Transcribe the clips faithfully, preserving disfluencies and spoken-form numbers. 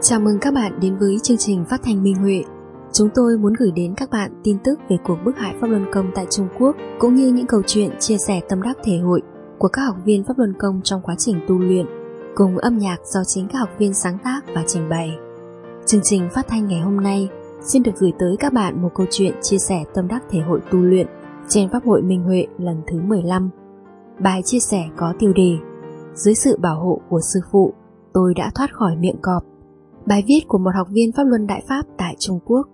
Chào mừng các bạn đến với chương trình phát thanh Minh Huệ. Chúng tôi muốn gửi đến các bạn tin tức về cuộc bức hại Pháp Luân Công tại Trung Quốc, cũng như những câu chuyện chia sẻ tâm đắc thể hội của các học viên Pháp Luân Công trong quá trình tu luyện, cùng âm nhạc do chính các học viên sáng tác và trình bày. Chương trình phát thanh ngày hôm nay xin được gửi tới các bạn một câu chuyện chia sẻ tâm đắc thể hội tu luyện trên Pháp hội Minh Huệ lần thứ mười lăm. Bài chia sẻ có tiêu đề: Dưới sự bảo hộ của sư phụ, tôi đã thoát khỏi miệng cọp. Bài viết của một học viên Pháp Luân Đại Pháp tại Trung Quốc.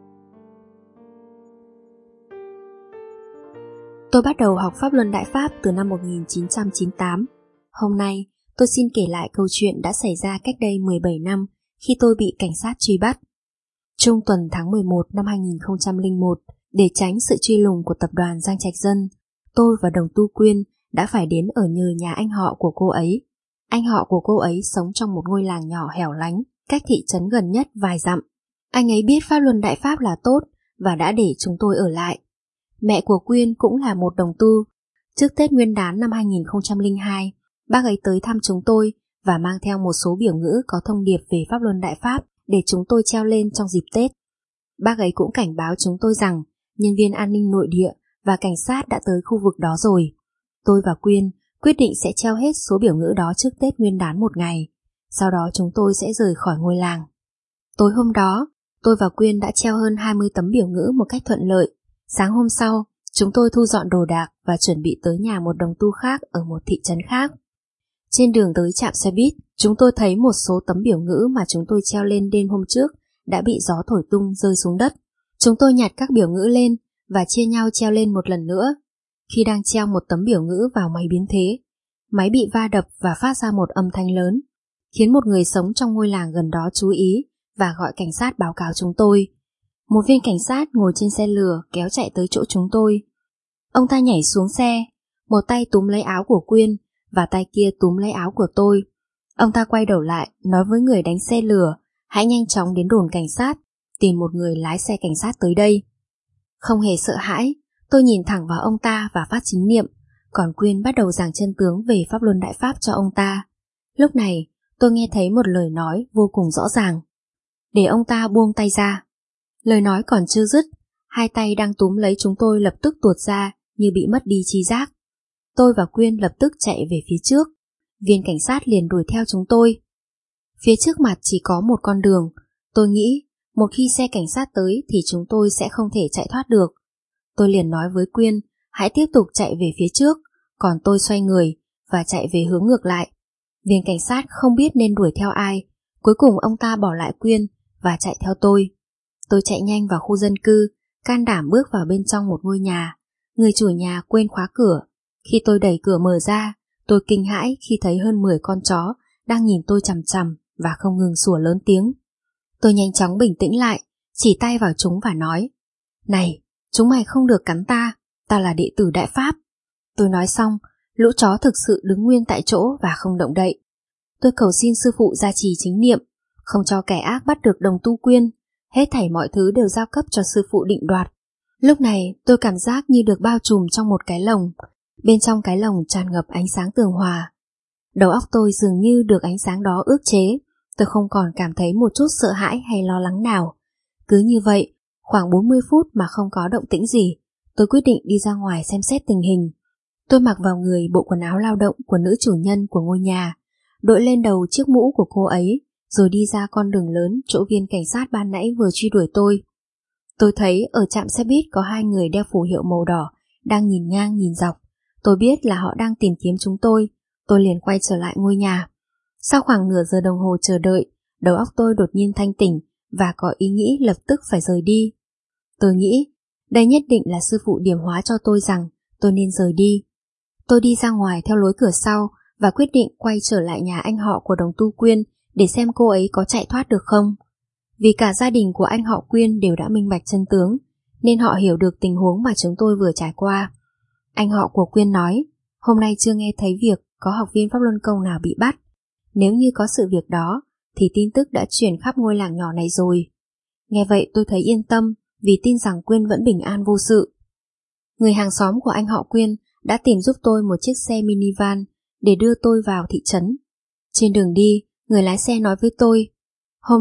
Tôi bắt đầu học Pháp Luân Đại Pháp từ năm một nghìn chín trăm chín mươi tám. Hôm nay, tôi xin kể lại câu chuyện đã xảy ra cách đây mười bảy năm khi tôi bị cảnh sát truy bắt. Trung tuần tháng mười một năm hai nghìn không trăm lẻ một, để tránh sự truy lùng của tập đoàn Giang Trạch Dân, tôi và Đồng Tu Quyên đã phải đến ở nhờ nhà anh họ của cô ấy. Anh họ của cô ấy sống trong một ngôi làng nhỏ hẻo lánh, cách thị trấn gần nhất vài dặm. Anh ấy biết Pháp Luân Đại Pháp là tốt và đã để chúng tôi ở lại. Mẹ của Quyên cũng là một đồng tu. Trước Tết Nguyên đán năm hai nghìn không trăm lẻ hai, bác ấy tới thăm chúng tôi và mang theo một số biểu ngữ có thông điệp về Pháp Luân Đại Pháp để chúng tôi treo lên trong dịp Tết. Bác ấy cũng cảnh báo chúng tôi rằng nhân viên an ninh nội địa và cảnh sát đã tới khu vực đó rồi. Tôi và Quyên quyết định sẽ treo hết số biểu ngữ đó trước Tết Nguyên đán một ngày. Sau đó chúng tôi sẽ rời khỏi ngôi làng. Tối hôm đó, tôi và Quyên đã treo hơn hai mươi tấm biểu ngữ một cách thuận lợi. Sáng hôm sau, chúng tôi thu dọn đồ đạc và chuẩn bị tới nhà một đồng tu khác ở một thị trấn khác. Trên đường tới trạm xe buýt, chúng tôi thấy một số tấm biểu ngữ mà chúng tôi treo lên đêm hôm trước đã bị gió thổi tung rơi xuống đất. Chúng tôi nhặt các biểu ngữ lên và chia nhau treo lên một lần nữa. Khi đang treo một tấm biểu ngữ vào máy biến thế, máy bị va đập và phát ra một âm thanh lớn, khiến một người sống trong ngôi làng gần đó chú ý và gọi cảnh sát báo cáo chúng tôi. Một viên cảnh sát ngồi trên xe lừa kéo chạy tới chỗ chúng tôi. Ông ta nhảy xuống xe, một tay túm lấy áo của Quyên và tay kia túm lấy áo của tôi. Ông ta quay đầu lại, nói với người đánh xe lừa, hãy nhanh chóng đến đồn cảnh sát, tìm một người lái xe cảnh sát tới đây. Không hề sợ hãi, tôi nhìn thẳng vào ông ta và phát chính niệm, còn Quyên bắt đầu giảng chân tướng về Pháp Luân Đại Pháp cho ông ta. Lúc này, tôi nghe thấy một lời nói vô cùng rõ ràng: để ông ta buông tay ra. Lời nói còn chưa dứt, hai tay đang túm lấy chúng tôi lập tức tuột ra như bị mất đi tri giác. Tôi và Quyên lập tức chạy về phía trước. Viên cảnh sát liền đuổi theo chúng tôi. Phía trước mặt chỉ có một con đường. Tôi nghĩ một khi xe cảnh sát tới thì chúng tôi sẽ không thể chạy thoát được. Tôi liền nói với Quyên hãy tiếp tục chạy về phía trước, còn tôi xoay người và chạy về hướng ngược lại. Viên cảnh sát không biết nên đuổi theo ai. Cuối cùng ông ta bỏ lại Quyên và chạy theo tôi. Tôi chạy nhanh vào khu dân cư, can đảm bước vào bên trong một ngôi nhà. Người chủ nhà quên khóa cửa. Khi tôi đẩy cửa mở ra, tôi kinh hãi khi thấy hơn mười con chó đang nhìn tôi chằm chằm và không ngừng sủa lớn tiếng. Tôi nhanh chóng bình tĩnh lại, chỉ tay vào chúng và nói: này, chúng mày không được cắn ta, ta là đệ tử Đại Pháp. Tôi nói xong, lũ chó thực sự đứng nguyên tại chỗ và không động đậy. Tôi cầu xin sư phụ gia trì chính niệm, không cho kẻ ác bắt được Đồng Tu Quyên. Hết thảy mọi thứ đều giao cấp cho sư phụ định đoạt. Lúc này tôi cảm giác như được bao trùm trong một cái lồng. Bên trong cái lồng tràn ngập ánh sáng tường hòa. Đầu óc tôi dường như được ánh sáng đó ức chế. Tôi không còn cảm thấy một chút sợ hãi hay lo lắng nào. Cứ như vậy, khoảng bốn mươi phút mà không có động tĩnh gì, tôi quyết định đi ra ngoài xem xét tình hình. Tôi mặc vào người bộ quần áo lao động của nữ chủ nhân của ngôi nhà, đội lên đầu chiếc mũ của cô ấy, rồi đi ra con đường lớn chỗ viên cảnh sát ban nãy vừa truy đuổi tôi. Tôi thấy ở trạm xe buýt có hai người đeo phù hiệu màu đỏ đang nhìn ngang nhìn dọc. Tôi biết là họ đang tìm kiếm chúng tôi. Tôi liền quay trở lại ngôi nhà. Sau khoảng nửa giờ đồng hồ chờ đợi, đầu óc tôi đột nhiên thanh tỉnh và có ý nghĩ lập tức phải rời đi. Tôi nghĩ đây nhất định là sư phụ điểm hóa cho tôi rằng tôi nên rời đi. Tôi đi ra ngoài theo lối cửa sau và quyết định quay trở lại nhà anh họ của Đồng Tu Quyên để xem cô ấy có chạy thoát được không. Vì cả gia đình của anh họ Quyên đều đã minh bạch chân tướng, nên họ hiểu được tình huống mà chúng tôi vừa trải qua. Anh họ của Quyên nói, hôm nay chưa nghe thấy việc có học viên Pháp Luân Công nào bị bắt. Nếu như có sự việc đó, thì tin tức đã truyền khắp ngôi làng nhỏ này rồi. Nghe vậy tôi thấy yên tâm, vì tin rằng Quyên vẫn bình an vô sự. Người hàng xóm của anh họ Quyên đã tìm giúp tôi một chiếc xe minivan để đưa tôi vào thị trấn. Trên đường đi, người lái xe nói với tôi, hôm nay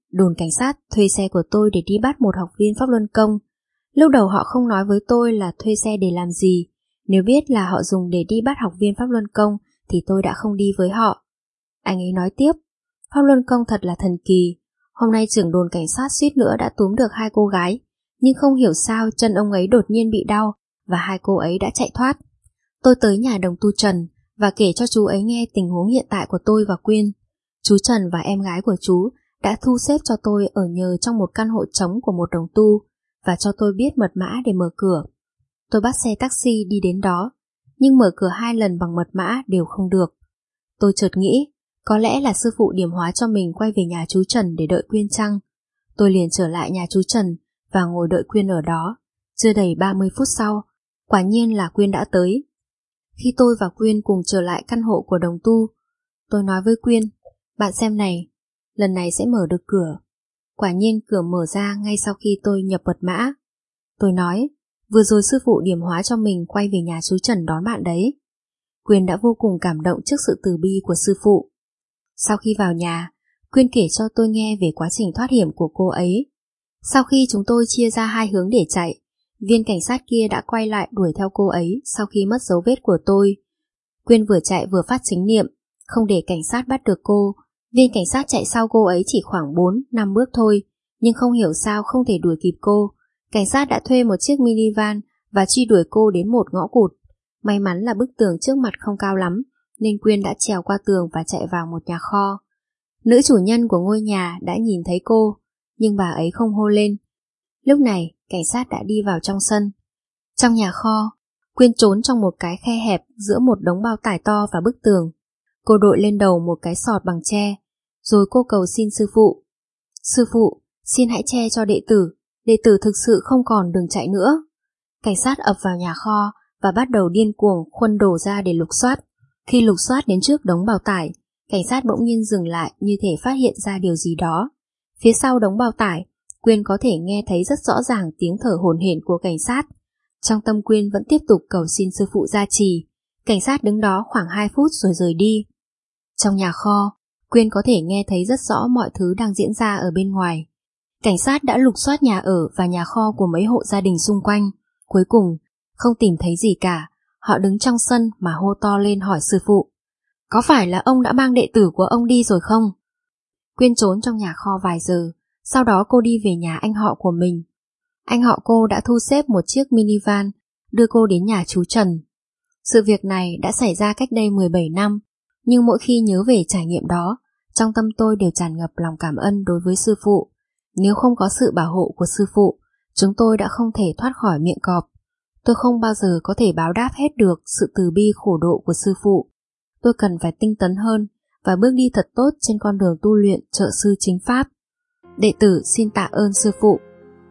Đồn cảnh sát thuê xe của tôi để đi bắt một học viên pháp luân công. Lúc đầu họ không nói với tôi là thuê xe để làm gì. Nếu biết là họ dùng để đi bắt học viên pháp luân công thì tôi đã không đi với họ. Anh ấy nói tiếp, pháp luân công thật là thần kỳ. Hôm nay trưởng đồn cảnh sát suýt nữa đã túm được hai cô gái, nhưng không hiểu sao chân ông ấy đột nhiên bị đau và hai cô ấy đã chạy thoát. Tôi tới nhà đồng tu Trần và kể cho chú ấy nghe tình huống hiện tại của tôi và Quyên. Chú Trần và em gái của chú đã thu xếp cho tôi ở nhờ trong một căn hộ trống của một đồng tu và cho tôi biết mật mã để mở cửa. Tôi bắt xe taxi đi đến đó, nhưng mở cửa hai lần bằng mật mã đều không được. Tôi chợt nghĩ, có lẽ là sư phụ điểm hóa cho mình quay về nhà chú Trần để đợi Quyên chăng. Tôi liền trở lại nhà chú Trần và ngồi đợi Quyên ở đó. Chưa đầy ba mươi phút sau, quả nhiên là Quyên đã tới. Khi tôi và Quyên cùng trở lại căn hộ của đồng tu, tôi nói với Quyên, bạn xem này, lần này sẽ mở được cửa. Quả nhiên cửa mở ra ngay sau khi tôi nhập mật mã. Tôi nói, vừa rồi sư phụ điểm hóa cho mình quay về nhà chú Trần đón bạn đấy. Quyên đã vô cùng cảm động trước sự từ bi của sư phụ. Sau khi vào nhà, Quyên kể cho tôi nghe về quá trình thoát hiểm của cô ấy. Sau khi chúng tôi chia ra hai hướng để chạy, viên cảnh sát kia đã quay lại đuổi theo cô ấy sau khi mất dấu vết của tôi. Quyên vừa chạy vừa phát chính niệm, không để cảnh sát bắt được cô. Viên cảnh sát chạy sau cô ấy chỉ khoảng bốn năm bước thôi, nhưng không hiểu sao không thể đuổi kịp cô. Cảnh sát đã thuê một chiếc minivan và truy đuổi cô đến một ngõ cụt. May mắn là bức tường trước mặt không cao lắm, nên Quyên đã trèo qua tường và chạy vào một nhà kho. Nữ chủ nhân của ngôi nhà đã nhìn thấy cô, nhưng bà ấy không hô lên. Lúc này, cảnh sát đã đi vào trong sân. Trong nhà kho, Quyên trốn trong một cái khe hẹp giữa một đống bao tải to và bức tường. Cô đội lên đầu một cái sọt bằng tre, rồi cô cầu xin sư phụ. Sư phụ, xin hãy che cho đệ tử, đệ tử thực sự không còn đường chạy nữa. Cảnh sát ập vào nhà kho và bắt đầu điên cuồng khuân đồ ra để lục soát. Khi lục soát đến trước đống bao tải, cảnh sát bỗng nhiên dừng lại như thể phát hiện ra điều gì đó. Phía sau đống bao tải, Quyên có thể nghe thấy rất rõ ràng tiếng thở hổn hển của cảnh sát. Trong tâm Quyên vẫn tiếp tục cầu xin sư phụ gia trì. Cảnh sát đứng đó khoảng hai phút rồi rời đi. Trong nhà kho, Quyên có thể nghe thấy rất rõ mọi thứ đang diễn ra ở bên ngoài. Cảnh sát đã lục soát nhà ở và nhà kho của mấy hộ gia đình xung quanh. Cuối cùng, không tìm thấy gì cả. Họ đứng trong sân mà hô to lên hỏi sư phụ, có phải là ông đã mang đệ tử của ông đi rồi không? Quyên trốn trong nhà kho vài giờ, sau đó cô đi về nhà anh họ của mình. Anh họ cô đã thu xếp một chiếc minivan đưa cô đến nhà chú Trần. Sự việc này đã xảy ra cách đây mười bảy năm, nhưng mỗi khi nhớ về trải nghiệm đó, trong tâm tôi đều tràn ngập lòng cảm ơn đối với sư phụ. Nếu không có sự bảo hộ của sư phụ, chúng tôi đã không thể thoát khỏi miệng cọp. Tôi không bao giờ có thể báo đáp hết được sự từ bi khổ độ của sư phụ. Tôi cần phải tinh tấn hơn và bước đi thật tốt trên con đường tu luyện trợ sư chính pháp. Đệ tử xin tạ ơn sư phụ.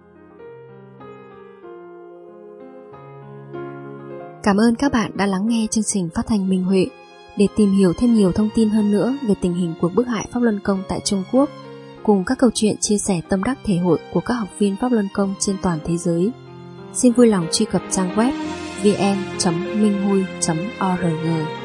Cảm ơn các bạn đã lắng nghe chương trình phát thanh Minh Huệ. Để tìm hiểu thêm nhiều thông tin hơn nữa về tình hình cuộc bức hại Pháp Luân Công tại Trung Quốc, cùng các câu chuyện chia sẻ tâm đắc thể hội của các học viên Pháp Luân Công trên toàn thế giới, xin vui lòng truy cập trang web vn chấm minh hui chấm org.